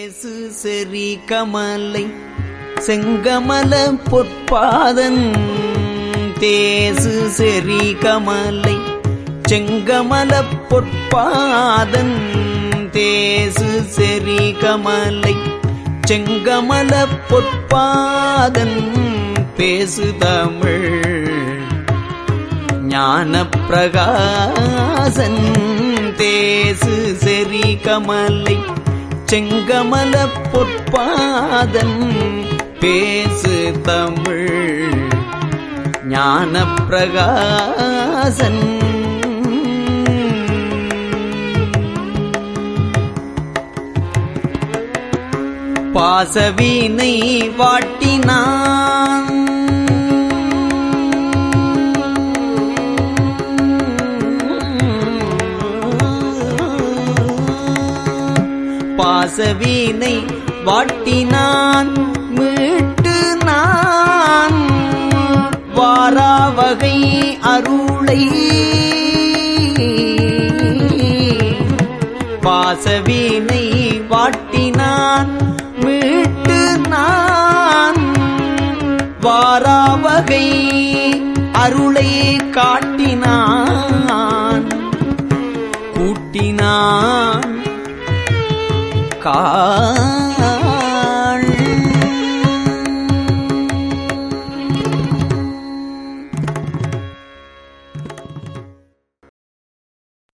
தேசு செறி கமலை செங்கமல பொற்பாதன் தேசு செறி கமலை செங்கமல பொற்பாதன் தேசு செறி கமலை செங்கமல பொற்பாதன் பேசு தமிழ் ஞான பிரகாசன் தேசு செறி கமலை செங்கமல பொற்பாதன் பேசு தமிழ் ஞான பிரகாசன் பாசவினை வாட்டினான் பாசவினை வாட்டினான் மீட்டு நான் வாராவகை அருளை பாசவினை வாட்டினான் மீட்டு நான் வாராவகை அருளை காட்டினான் கூட்டினான்